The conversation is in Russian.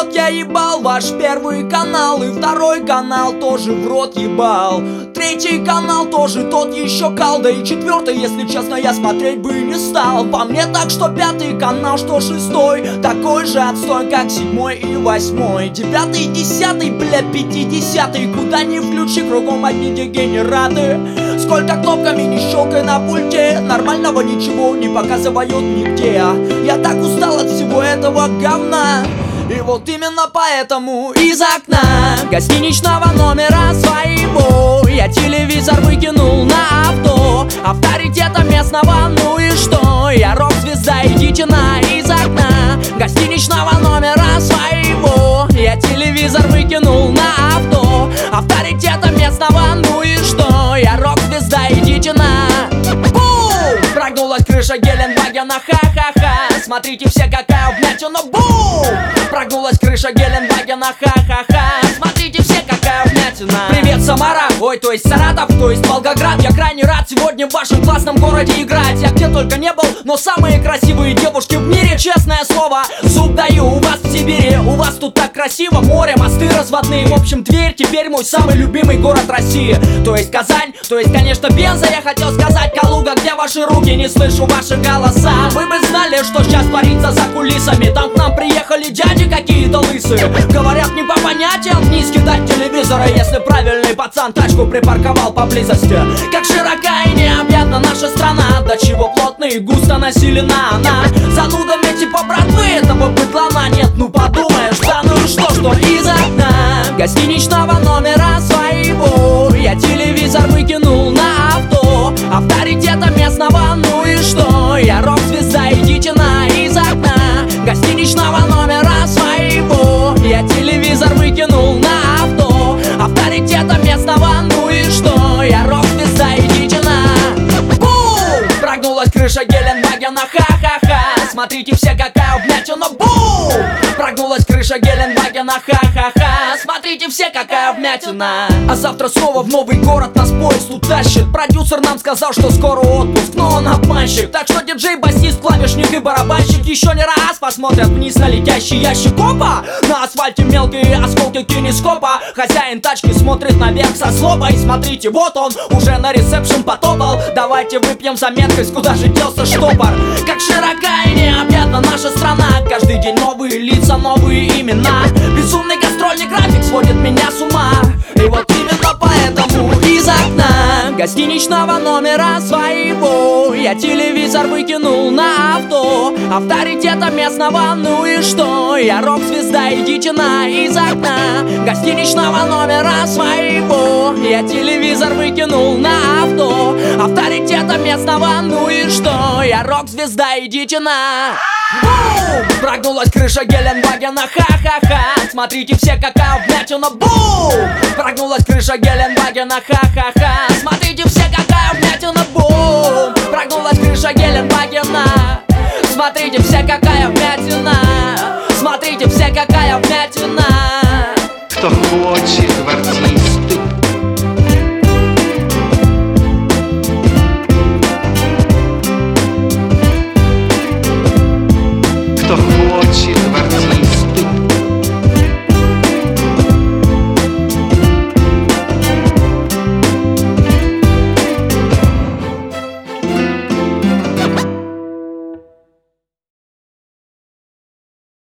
вот я ебал ваш первый канал, и второй канал тоже в рот ебал. Третий канал тоже тот еще кал, да и четвертый, если честно, я смотреть бы не стал. По мне так, что пятый канал, что шестой такой же отстой, как седьмой и восьмой. Девятый, десятый, бля, 50-й, куда ни включи, кругом одни дегенераты. Сколько кнопками не щелкай на пульте, нормального ничего не показывают нигде. Я так устал от всего этого говна, и вот именно поэтому из окна гостиничного номера своего я телевизор выкинул на авто. Авторитета местного, ну и что? Я рок-звезда, идите на из окна гостиничного номера своего я телевизор выкинул на авто. Авторитета местного, ну и что? Я рок-звезда, идите на. Прогнулась крыша Геленвагена, ха-ха-ха. Смотрите все, какая вмятина, бум! Прогнулась крыша Геленвагена, ха-ха-ха. Смотрите все, какая вмятина. Привет, Самара, ой, то есть Саратов, то есть Волгоград. Я крайне рад сегодня в вашем классном городе играть. Я где только не был, но самые красивые девушки в мире, честное слово, зуб даю. У вас в Сибири, у вас тут так красиво. Море, мосты разводные, в общем, Тверь теперь мой самый любимый город России. То есть Казань, то есть, конечно, Пенза. Я хотел сказать Калуга, где ваши руки, не слышу ваши голоса. Вы бы знали, что сейчас творится за кулисами. Там к нам приехали дяди какие-то лысые. Говорят, не по понятиям вниз кидать телевизора, если правильный пацан тачку припарковал поблизости. Как широка и необъятна наша страна, до чего плотно и густо населена она занудами типа братвы, этого быдлана нет. Ну подумаешь, да ну и что из окна гостиничного номера своего я телевизор выкинул на авто. Авторитета местного, ну и что? Я рок-звезда, идите на из окна гостиничного номера своего я телевизор выкинул на авто. Авторитета местного, ну и что? Я рок-звезда, идите на. Бум! Прогнулась крыша Геленвагена, ха-ха-ха. Смотрите все, какая вмятина, бум! Прогнулась крыша Геленвагена, ха-ха-ха. Смотрите все, какая вмятина. А завтра снова в новый город нас поезд утащит. Продюсер нам сказал, что скоро отпуск, но он обманщик. Так что диджей, басист, клавишник и барабанщик еще не раз посмотрят вниз на летящий ящик. Опа! На асфальте мелкие осколки кинескопа. Хозяин тачки смотрит наверх со злобой. Смотрите, вот он уже на ресепшн потопал. Давайте выпьем за меткость, куда же делся штопор. Как широка и необъятна наша страна. Каждый день новые лица, новые имена. Безумный гастрольный график сводит меня с ума. И вот именно поэтому из окна гостиничного номера своего я телевизор выкинул на авто. Авторитета местного, ну и что? Я рок-звезда, идите на из окна гостиничного номера своего я телевизор выкинул на авто. Авторитета местного, ну и что? Я рок-звезда, идите на. Бум! Прогнулась крыша Геленвагена, ха-ха-ха. Смотрите все, какая вмятина, бум! Прогнулась крыша Геленвагена, ха-ха-ха. Смотрите все, какая вмятина, бум! Прогнулась крыша Геленвагена. Смотрите все, какая вмятина. Смотрите все, какая вмятина. Кто хочет в артист